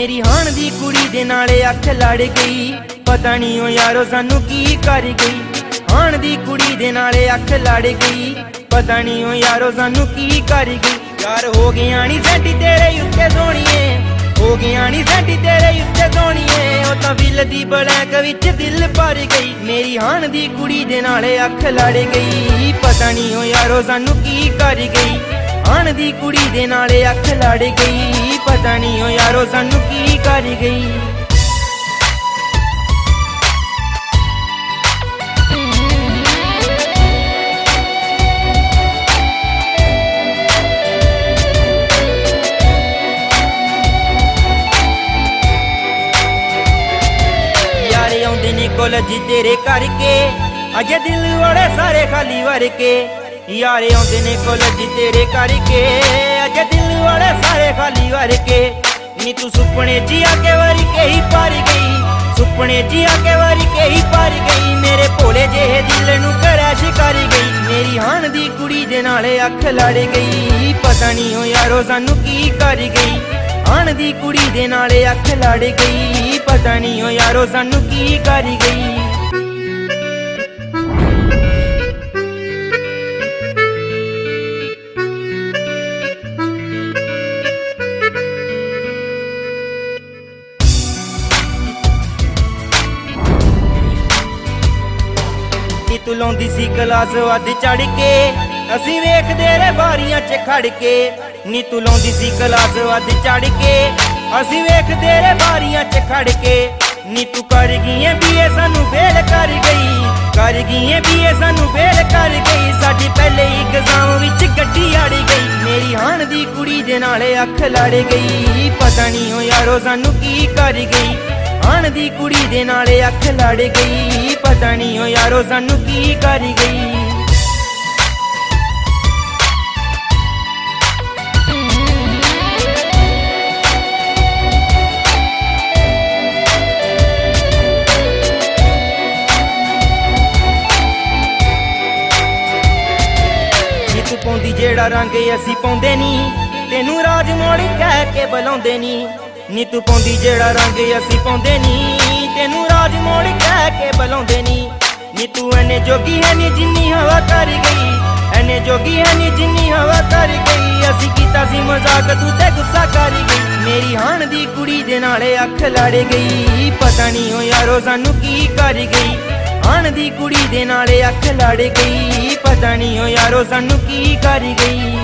मेरी हाण दी कुड़ी दे नाले अख लड़ गई, पता नहीं ओ यारो सानू की कर गई। हाण दी कुड़ी दे नाले अख लड़ गई, पता नहीं ओ यारो सानू की कर गई। यार हो गया नी सैटी तेरे उत्ते सोहणीए, हो गया नी सैटी तेरे उत्ते सोहणीए। ओ तां विल दी ब्लैक विच दिल भर गई, मेरी हाण दी कुड़ी दे नाले अख लड़ गई, पता नहीं ओ यारो सानू की कर गई। हाण दी कुड़ी दे नाले अख लड़ गई, पता नहीं ओ यारो सानू की कर गई। यारे आउंदे ने कॉलेज तेरे करके, अजे दिल वाले सारे खाली भर के। यारे आउंदे ने कॉलेज तेरे करके, अजे दिल वाले सारे खाली भर के। नी तू सुपने जी आके वारी के ही पार गई, सुपने जी आके वारी के ही पार गई। मेरे भोले जेहे दिल नू क्रैश कर गई, मेरी हाण दी कुड़ी दे नाले अख लड़ गई, पता नहीं ओ यारो सानू की कर गई। हाण दी कुड़ी दे नाले अख लड़ गई, पता नहीं ओ यारो सानू की कर गई। तू लाउंदी सी क्लास वध चढ़ के, असीं वेखदे रहे बारियां च खड़ के। नी तू लाउंदी सी क्लास वध चढ़ के, असीं वेखदे रहे बारियां च खड़ के। नी तू कर गई बीए सानू फेल कर गई, कर गई बीए सानू फेल कर गई। साडी पहले एग्जाम विच गड्डी अड़ गई, मेरी हाण दी कुड़ी दे नाले अख लड़ गई, पता नहीं ओ यारो सानू की कर गई। हाण दी कुड़ी दे नाले अख लड़ गई, पता नहीं ओ यारो सानू की कर गई। नी तू पाउंदी जेड़ा रंग असी पाउंदे नी, तेनू राजमौली कह के बुलाउंदे नी। नी तू पाउंदी जेड़ा रंग असी पाउंदे नी, तेनू राजमौली कह के बुलाउंदे नी। नी तू एने जोगी है नी जिन्नी हवा कर गई, एने जोगी है नी जिन्नी हवा कर गई। असी कीता सी मजाक तू ते गुस्सा कर गई, मेरी हाण दी कुड़ी दे नाले अख लड़ गई, पता नहीं ओ यारो सानू की कर गई। हाण दी कुड़ी दे नाले अख लड़ गई, पता नहीं ओ यारो सानू की कर गई।